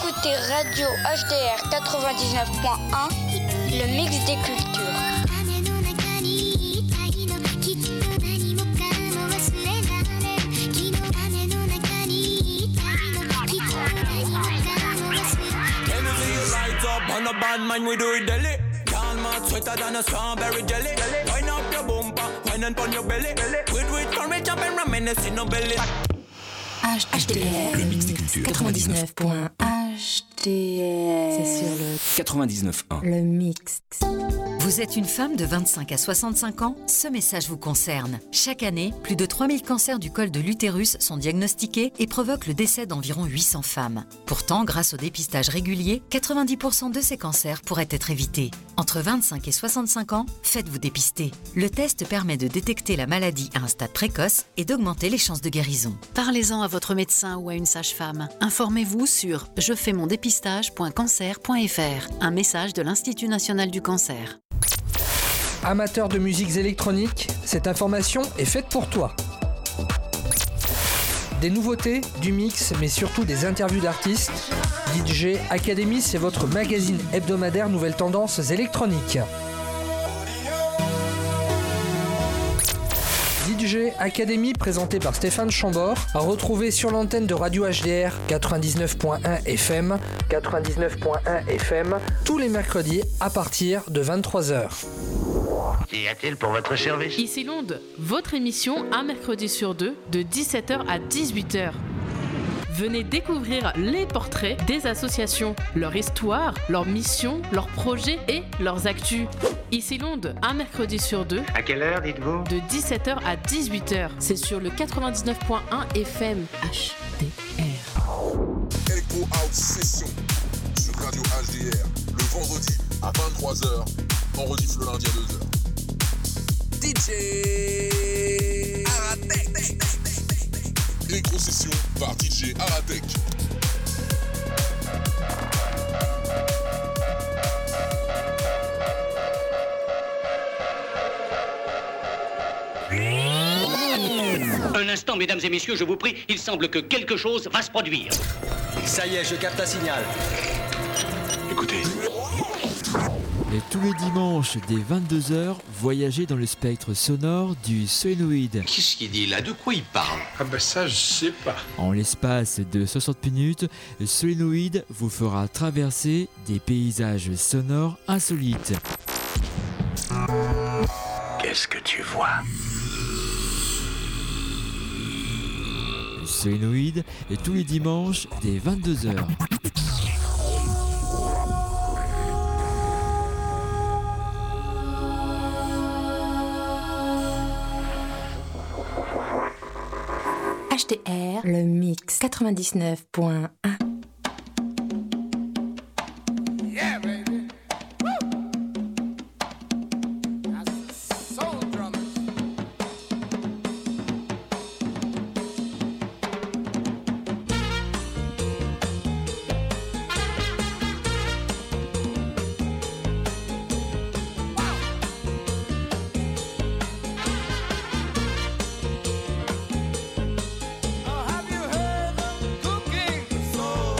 écoutez Radio HDR 99.1, le mix des cultures. On a bad man, we do it daily. Can't man sweeter than a strawberry jelly. Wind up your bumper, wind and on your belly. With courage up and reminisce in no belly. HDR, le mix des cultures. 99.1 HDR. C'est sur le 99.1. Le mix. Vous êtes une femme de 25 à 65 ans? Ce message vous concerne. Chaque année, plus de 3000 cancers du col de l'utérus sont diagnostiqués et provoquent le décès d'environ 800 femmes. Pourtant, grâce au dépistage régulier, 90% de ces cancers pourraient être évités. Entre 25 et 65 ans, faites-vous dépister. Le test permet de détecter la maladie à un stade précoce et d'augmenter les chances de guérison. Parlez-en à votre médecin ou à une sage-femme. Informez-vous sur jefaimondepistage.cancer.fr. Un message de l'Institut national du cancer. Amateur de musiques électroniques, cette information est faite pour toi. Des nouveautés, du mix, mais surtout des interviews d'artistes. DJ Academy, c'est votre magazine hebdomadaire nouvelles tendances électroniques. DJ Academy, présenté par Stéphane Chambord, à retrouver sur l'antenne de Radio HDR 99.1 FM, tous les mercredis à partir de 23h. Qu'y a-t-il pour votre service? Ici Londres, votre émission un mercredi sur deux de 17h à 18h. Venez découvrir les portraits des associations, leur histoire, leurs missions, leurs projets et leurs actus. Ici Londres, un mercredi sur deux. À quelle heure, dites-vous? De 17h à 18h. C'est sur le 99.1 FM HDR. Echo Out Session sur Radio HDR. Le vendredi à 23h. On rediff le lundi à 2h. DJ Aratek. Éco-session par DJ Aratek. Un instant, mesdames et messieurs, je vous prie, il semble que quelque chose va se produire. Ça y est, je capte un signal. Écoutez. Et tous les dimanches, dès 22h, voyagez dans le spectre sonore du Solénoïde. Qu'est-ce qu'il dit là? De quoi il parle? Ah ben ça, je sais pas. En l'espace de 60 minutes, Solénoïde vous fera traverser des paysages sonores insolites. Qu'est-ce que tu vois? Solénoïde, et tous les dimanches, dès 22h. HDR, le mix 99.1. Have you heard them cooking? So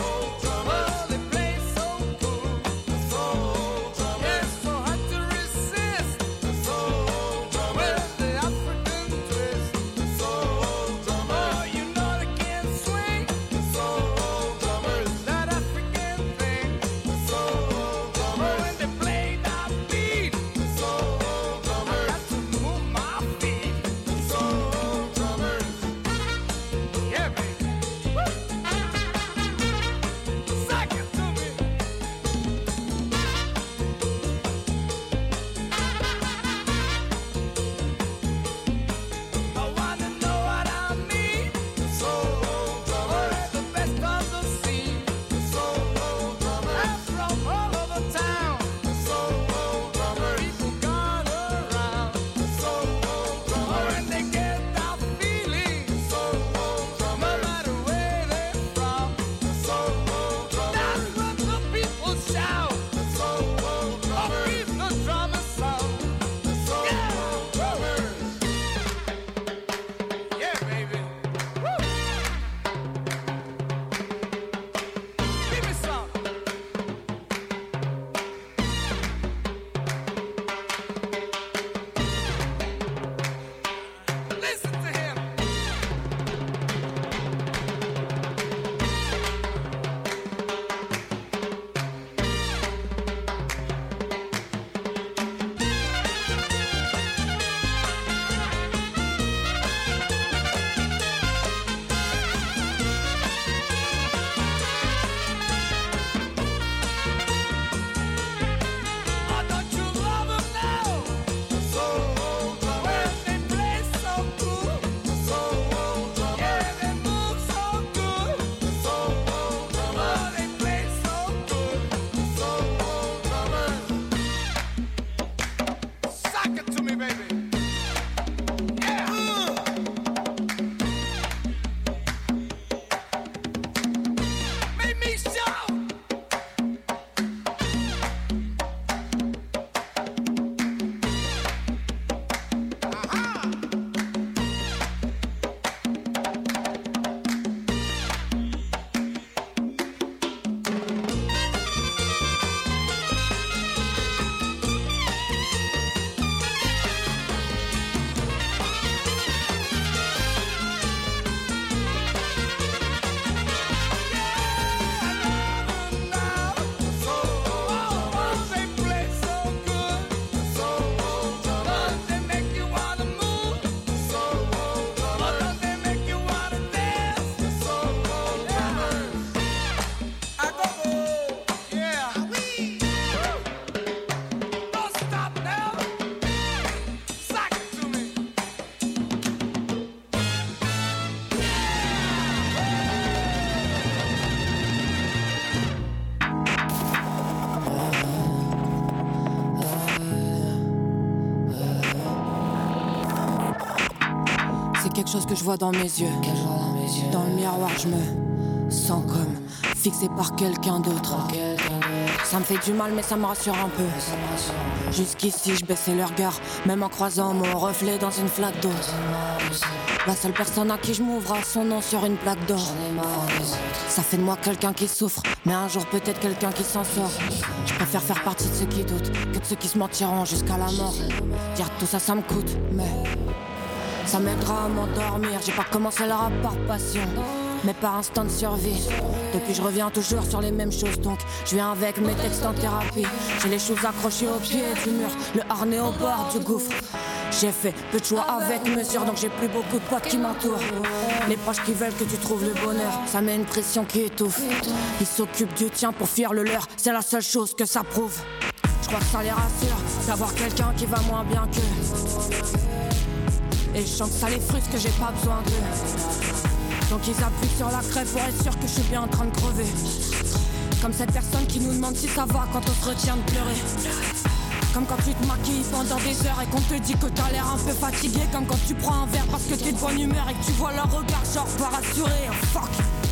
chose que je vois dans mes yeux. Dans le miroir, je me sens comme fixé par quelqu'un d'autre. Ça me fait du mal, mais ça me rassure un peu. Jusqu'ici, je baissais le regard, même en croisant mon reflet dans une flaque d'eau. La seule personne à qui je m'ouvre a son nom sur une plaque d'or. Ça fait de moi quelqu'un qui souffre, mais un jour peut-être quelqu'un qui s'en sort. Je préfère faire partie de ceux qui doutent que de ceux qui se mentiront jusqu'à la mort. Dire tout ça, ça me coûte, mais ça m'aidera à m'endormir. J'ai pas commencé le rap par passion, mais par instinct de survie. Depuis je reviens toujours sur les mêmes choses, donc je viens avec mes textes en thérapie. J'ai les choses accrochées au pied du mur, le harnais au bord du gouffre. J'ai fait peu de choix avec mesure, donc j'ai plus beaucoup de potes qui m'entourent. Les proches qui veulent que tu trouves le bonheur, ça met une pression qui étouffe. Ils s'occupent du tien pour fuir le leur, c'est la seule chose que ça prouve. Je crois que ça les rassure, d'avoir quelqu'un qui va moins bien qu'eux. Et je sens que ça les frustre, que j'ai pas besoin d'eux. Donc ils appuient sur la crêpe pour être sûr que je suis bien en train de crever. Comme cette personne qui nous demande si ça va quand on se retient de pleurer. Comme quand tu te maquilles pendant des heures et qu'on te dit que t'as l'air un peu fatigué. Comme quand tu prends un verre parce que t'es de bonne humeur et que tu vois leur regard genre pas rassuré. Oh, fuck.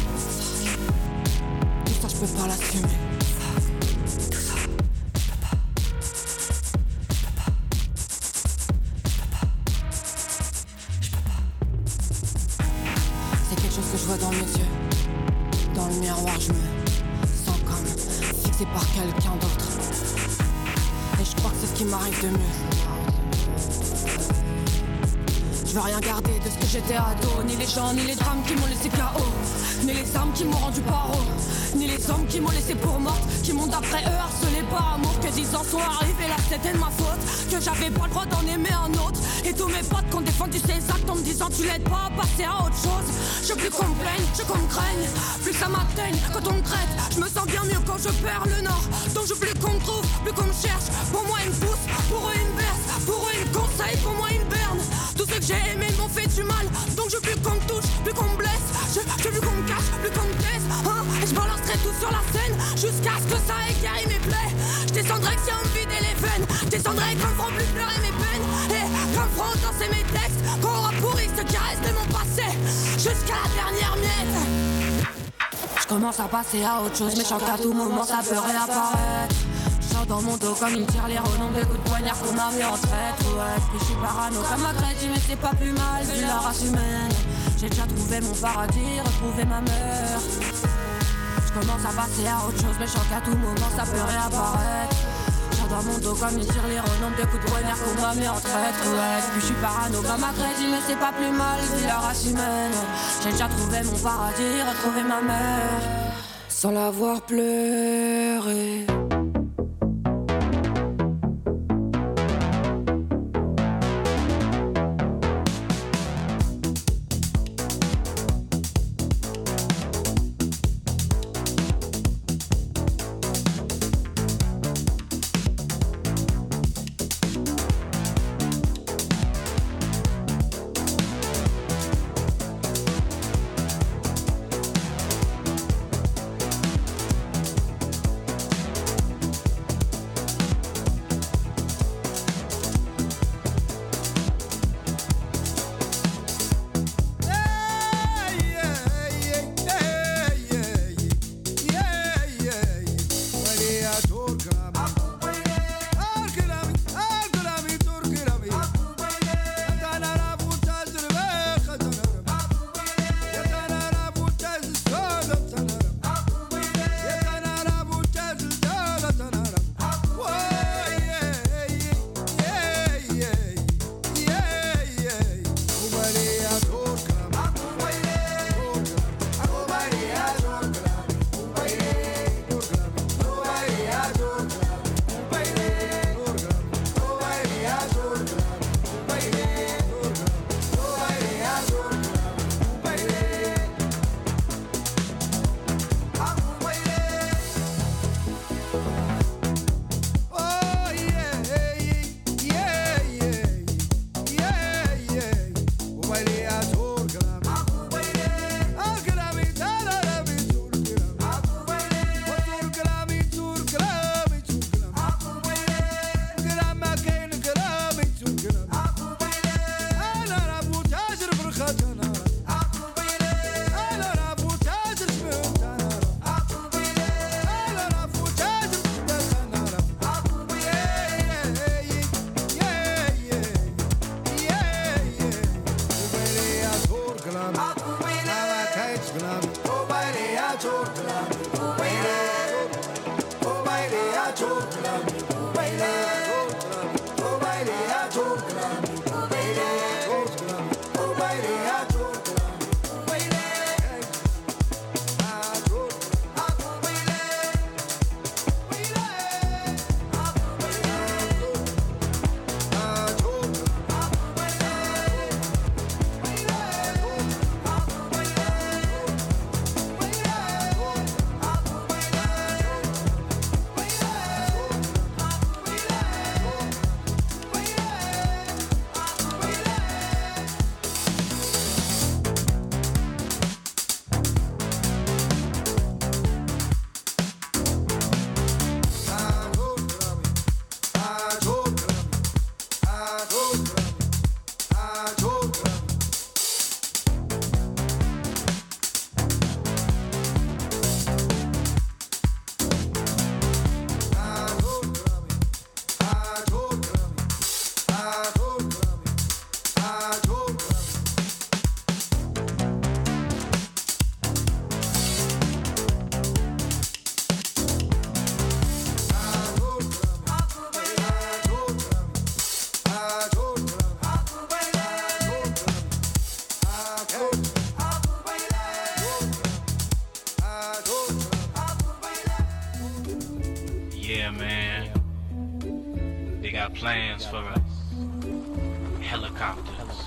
Tout ça je peux pas l'assumer. Tout ça, je peux pas. C'est quelque chose que je vois dans mes yeux. Dans le miroir je me sens comme fixé par quelqu'un d'autre. Et je crois que c'est ce qui m'arrive de mieux. Je veux rien garder de ce que j'étais ado. Ni les gens, ni les drames qui m'ont laissé KO. Ni les âmes qui m'ont rendu paro. Ni les hommes qui m'ont laissé pour morte. Qui m'ont d'après eux harcelé par amour. Que 10 ans sont arrivés, là c'était de ma faute. Que j'avais pas le droit d'en aimer un autre. Et tous mes potes qui ont défendu ces actes en me disant tu l'aides pas à passer à autre chose. Je veux plus qu'on me plaigne, je veux qu'on me craigne. Plus ça m'atteigne quand on me traite. Je me sens bien mieux quand je perds le nord. Donc je veux plus qu'on me trouve, plus qu'on me cherche. Pour moi ils me poussent, pour eux ils me bercent. Pour eux ils me conseillent, pour moi ils me bernent. Tous ceux que j'ai aimés m'ont fait du mal. Donc je veux plus qu'on me touche, plus qu'on me blesse. Je veux plus qu'on me cache, plus qu'on me taise, hein. Et je balancerai tout sur la scène jusqu'à ce que ça ait guéri mes plaies. Je descendrai que si on me vidait les veines. Je descendrai quand me feront plus pleurer mes peines. Et quand me feront danser mes textes. Quand on aura pourri ce qui reste de mon passé. Jusqu'à la dernière miette. Je commence à passer à autre chose. Mais je sens qu'à tout moment ça peut réapparaître. Je sens dans mon dos comme il me tire les renoms des coups de poignard qu'on m'a mis en traite. Ouais, puis je suis parano comme ma crédit. Mais c'est pas plus mal vu la race humaine. J'ai déjà trouvé mon paradis, retrouvé ma mère. Je commence à passer à autre chose, mais je sens qu'à tout moment ça peut réapparaître. J'ai dans mon dos comme il tire les renoms des coups de poignard qu'on m'a mis en traite. Ouais, puis je suis parano comme ma crédit, mais c'est pas plus mal vu la race humaine. J'ai déjà trouvé mon paradis, retrouvé ma mère. Sans la voir pleurer. Yeah, man. They got plans for us. Helicopters,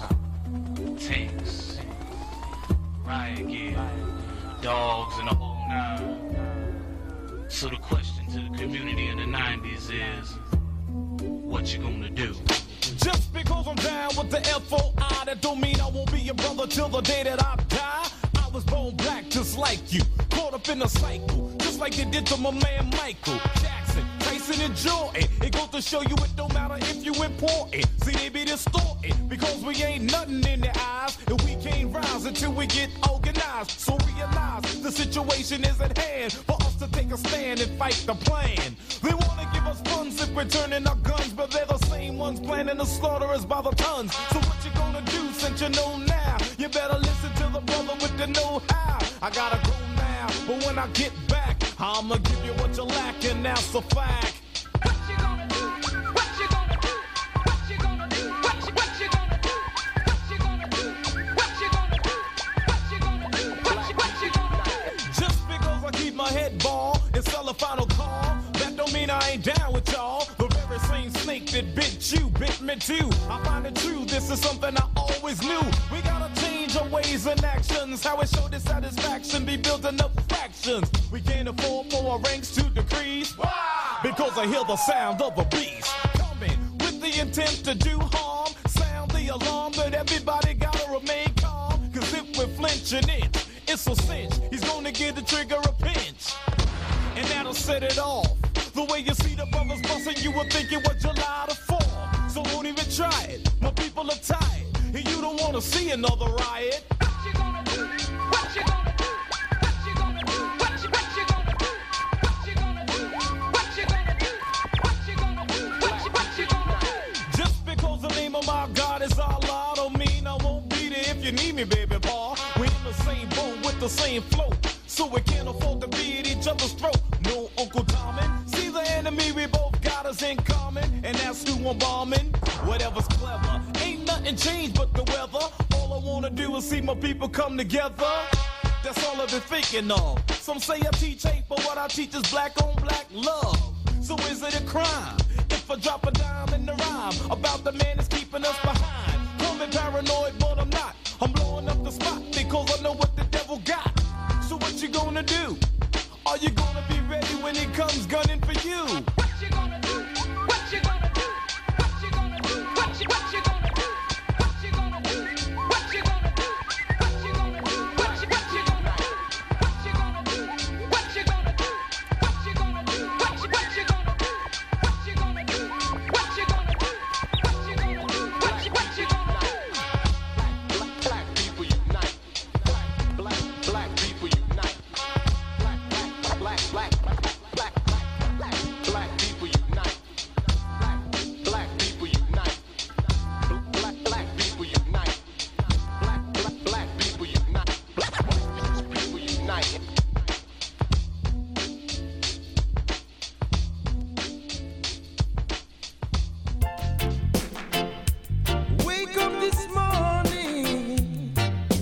tanks, riot gear, dogs, and the whole nine. So the question to the community in the 90s is, what you gonna do? Just because I'm down with the FOI, that don't mean I won't be your brother till the day that I die. I was born black just like you, caught up in a cycle, just like they did to my man Michael Jackson, Tyson, and Jordan. It goes to show you it don't matter if you important. See, they be distorted because we ain't nothing in their eyes, and we can't rise until we get organized. So realize the situation is at hand for us to take a stand and fight the plan. They wanna give us funds if we're turning our guns, but they're the same ones planning to slaughter us by the tons. So what you gonna do since you know now? You better listen to the brother with the know-how. I gotta go now, but when I get back, I'ma give you what you're lacking. That's a fact. What you gonna do? What you gonna do? What you gonna do? What you gonna do? What you gonna do? What you gonna do? What you gonna do? What you gonna do? Just because I keep my head bald and sell a final call, that don't mean I ain't down with y'all. The very same snake that bit you, bit me too. I find it true, this is something I always knew. We gotta change our ways and actions. How it show dissatisfaction, be building up fractions. We can't afford for our ranks to decrease. Why? Because I hear the sound of a beast coming with the intent to do harm. Sound the alarm, but everybody gotta remain calm. Cause if we're flinching it's a cinch. He's gonna give the trigger a pinch, and that'll set it off. The way you see the brothers busting, you would think it was July the 4th. So don't even try it, my people are tired, and you don't wanna see another riot. What you gonna do? What you gonna do? What you gonna do? What you gonna do? What you gonna do? What you gonna do? What you gonna do? What you gonna do? Just because the name of my God is Allah don't mean I won't be there if you need me, baby boy. We're in the same boat with the same float, so we can't afford to be at each other's throat. No Uncle Tommy, see the enemy, we both got us in common, and that's who I'm bombing. Whatever's clever, ain't nothing changed but the weather. All I wanna do is see my people come together. That's all I've been thinking of. Some say I teach hate, but what I teach is black on black love. So is it a crime if I drop a dime in the rhyme about the man that's keeping us behind? Call me paranoid, but I'm not. I'm blowing up the spot because I know what the devil got. So what you gonna do? Are you gonna be ready when it comes gunning for you? What you gonna do? What you gonna do? What you gonna do? What you gonna do? What you gonna do? What you gonna do? What you gonna do? What you gonna do? What you gonna do? What you gonna do? What you gonna do? What you gonna do? What you gonna do? What you gonna do? What you gonna do? Black people unite. Black people unite. Black people unite. Black people unite. Black people unite. Black people unite. People unite. Wake up this morning.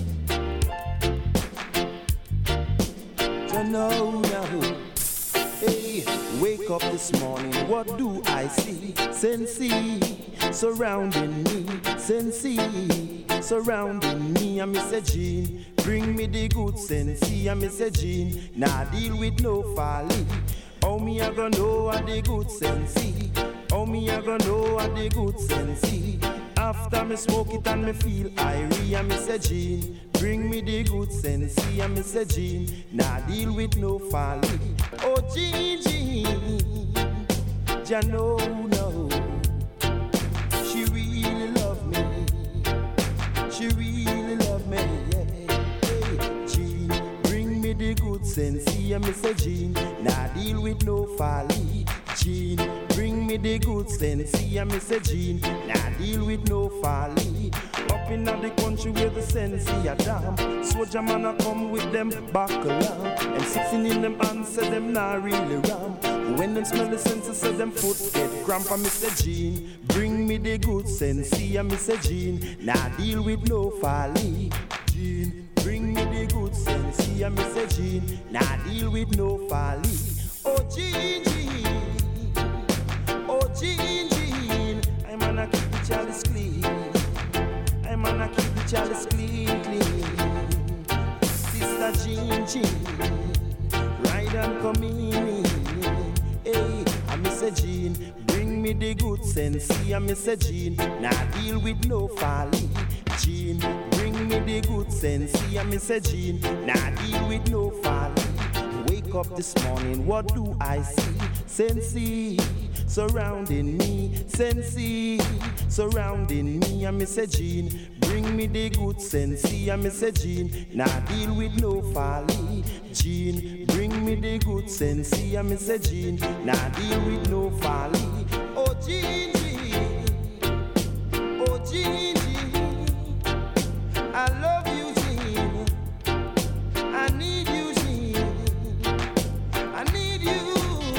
No. Hey, wake up this morning, what do I see? Sensei surrounding me, Sensei surrounding me. I miss a Gene, bring me the good Sensei. I miss a Gene, nah deal with no folly. Oh me I gonna know what the good Sensei. Oh me I gonna know what the good Sensei. After me smoke it and me feel irie, I miss a Gene, bring me the good Sensei. I miss a Gene, nah deal with no folly. Oh Gene, ya know, no. She really love me. She really love me. Yeah. Hey, Gene, bring me the good Sensei. I miss a Gene, nah deal with no folly. Gene, bring me the good Sensei. I miss a Gene, nah deal with no folly. Up in the country where the Sensei are damn, soldier man a come with them buckle lamp, and sitting in them hands say them nah really ram. When them smell the Sensei say them foot get cramp. I miss a Gene, bring me the good Sensei. I miss a Gene, nah deal with no folly. Gene, bring me the good Sensei. I miss a Gene, nah deal with no folly. Oh Gene, Jean, Jean, I'm gonna keep the chalice clean. I'm gonna keep the chalice clean, clean. Sister Jean, Jean, ride and come in. Hey, I miss a Jean, bring me the good sense. See, I miss a Jean, now deal with no folly. Jean, bring me the good sense. See, I miss a Jean, now deal with no folly. Wake up this morning, what do I see? Sensei surrounding me, Sensei surrounding me. I miss a Jean, bring me the good sense. See, I miss a Jean, now deal with no folly. Jean, bring me the good sense. See, I miss a Jean, now deal with no folly. Oh Jean, Jean, oh Jean, Jean, I love you, Jean. I need you, Jean. I need you.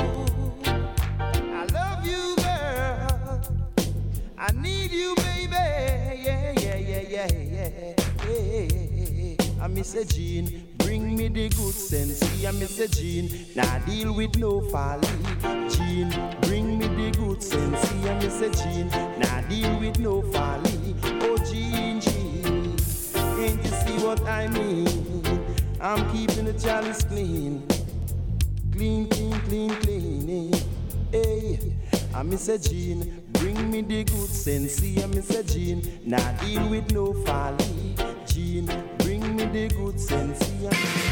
I love you, girl. I need you, baby. Yeah, yeah, yeah, yeah, yeah, yeah. I miss a Jean, bring me the good sense. See, I miss a Jean, now deal with no folly. Jean, bring me the good sense. See, I miss a Jean, now deal with no folly. Oh, Jean, Jean, can't you see what I mean? I'm keeping the chalice clean. Clean, clean, clean, clean. Hey, I miss a Jean, bring me the good sense. See, I miss a Jean, now deal with no folly. Jean, bring me the good sense. See,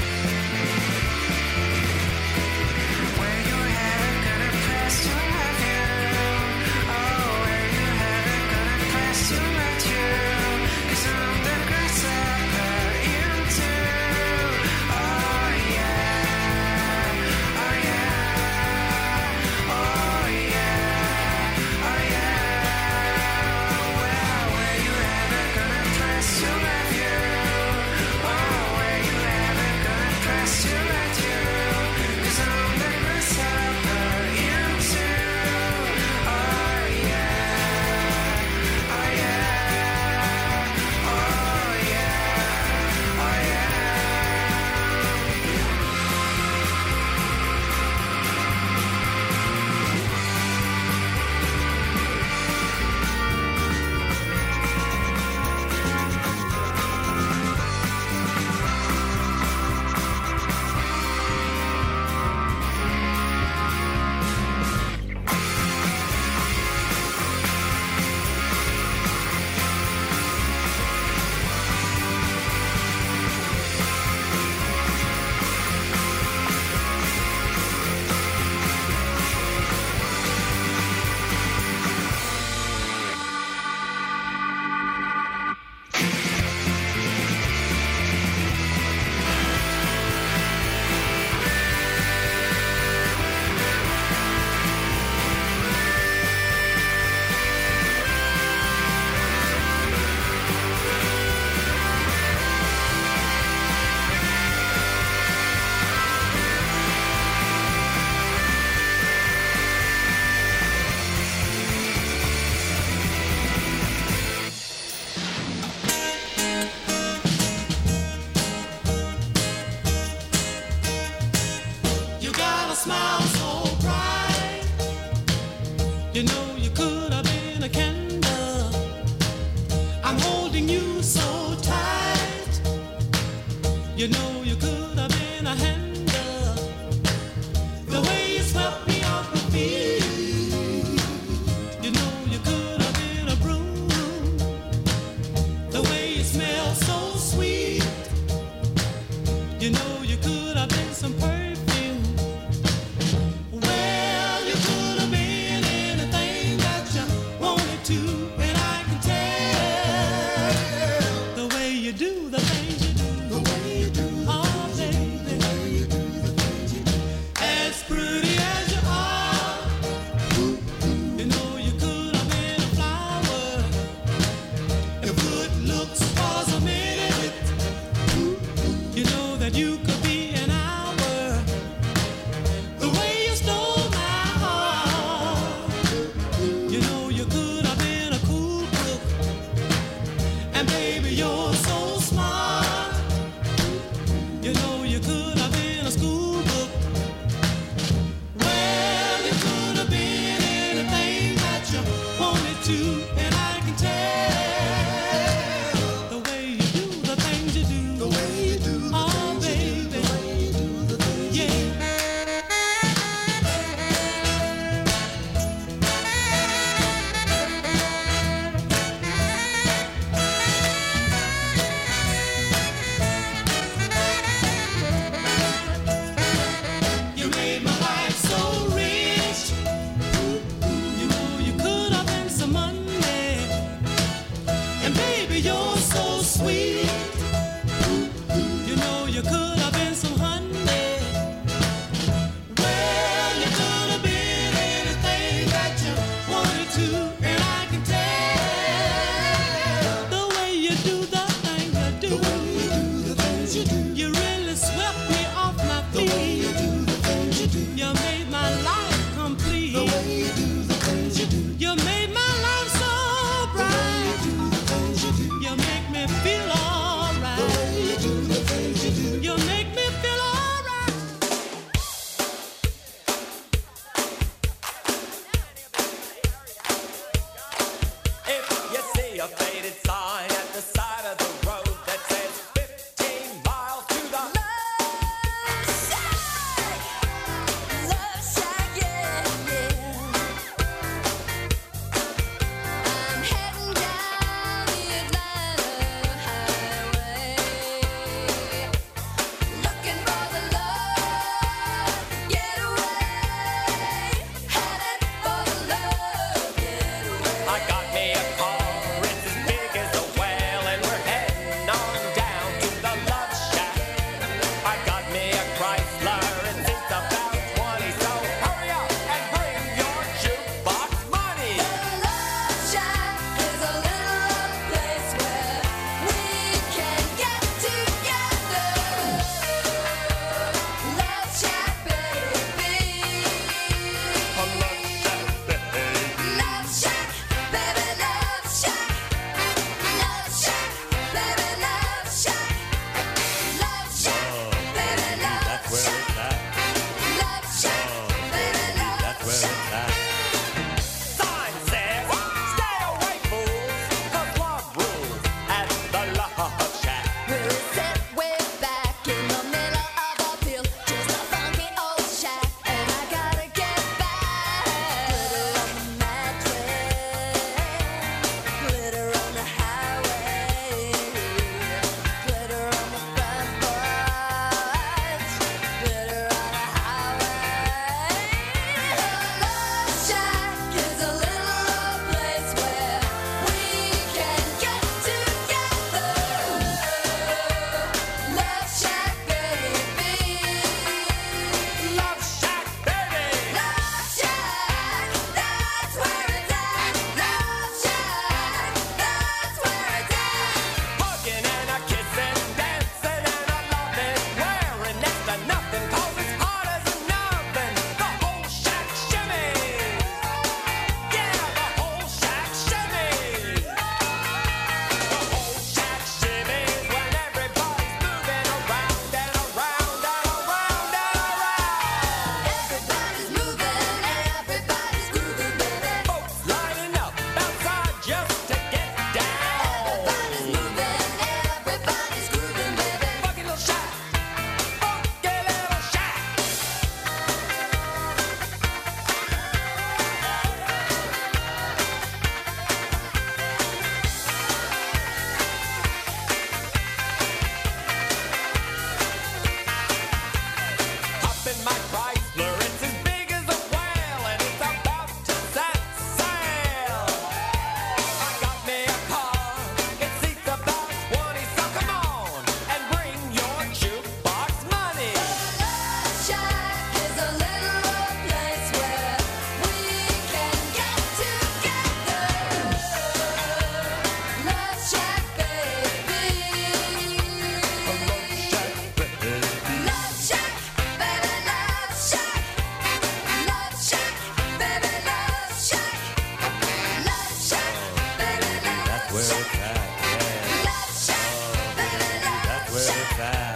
Where you have gonna press to love you. Oh, where you have gonna press to let you. 'Cause I'm the grasshopper into. Oh yeah, oh yeah, oh yeah, oh yeah. Well, where you have gonna press to love you. Oh, where you have gonna press to let you. 'Cause I'm the grasshopper into. Oh yeah, oh yeah, oh yeah, oh yeah. You got a smile so bright. You know you could have been a candle. I'm holding you so tight. You know you could have been a handle. The way you swept me off my feet. You know you could have been a broom. The way you smell so sweet. You know you could have been some perfume. Well, you could have been anything that you wanted to, and I can tell the way you do the things you do. The way you do. You made my life complete. The way you do the things you do. You made my life so bright. The way you do the things you do. You make me feel alright. The way you do the things you do. You make me feel alright. If you see a faded sign at the side of the road that says 15 miles to the Love Shack, yeah, yeah. I'm heading down the Atlanta highway, looking for the love getaway, headed for the love getaway. I got me a car, it's as big as a well, and we're heading on down to the Love Shack. I got me a Chrysler, it seats about 20, so hurry up and bring your jukebox money. Love Shack is a little rough place where we can get together. Love Shack, baby. Love Shack, baby, Love Shack. Love Shack, baby, Love Shack. Love Shack, baby, Love Shack. Love Shack, baby, Love Shack. Sign says, stay away, fools, 'cause love rules at the Love Shack. We're set way back in the middle of a field, just a funky old shack, and I gotta get back. Glitter on the mattress, glitter on the highway, glitter on the front porch, glitter on the highway. Love Shack is a little rough place where we can get together. Love Shack, baby. Love Shack, baby. Love Shack, that's where it's at. Love Shack, that's where it's at. Hugging and a kissing, dancing and a loving, wearing next to nothing, 'cause it's hard as an oven. The whole shack shimmies. Yeah, the whole shack shimmies. The whole shack shimmies when everybody's moving around and around and around and around. Everybody's moving, everybody's grooving, baby. Folks lining up outside just to get down. Everybody's moving, everybody's grooving, baby. Funky little shack. Funky little shack. Hop in my Chrysler, it's as big as a whale, and it's about to set sail. I got me a car, it seats about 20, so come on and bring your jukebox money. Love Shack is a little rough place where we can get together. Love Shack, baby. Love Shack, baby, Love Shack. Love Shack, baby, Love Shack. Love Shack, baby, Love Shack. Love Shack, baby, Love Shack.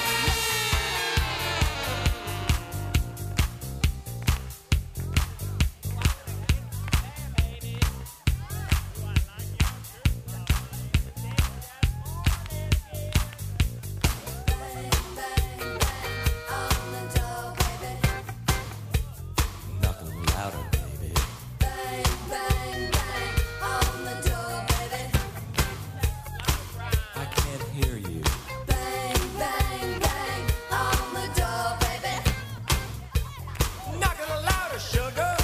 Knock 'em louder, baby. Bang, bang, bang on the door, baby. I can't hear you. Bang, bang, bang on the door, baby. Knock it louder, sugar.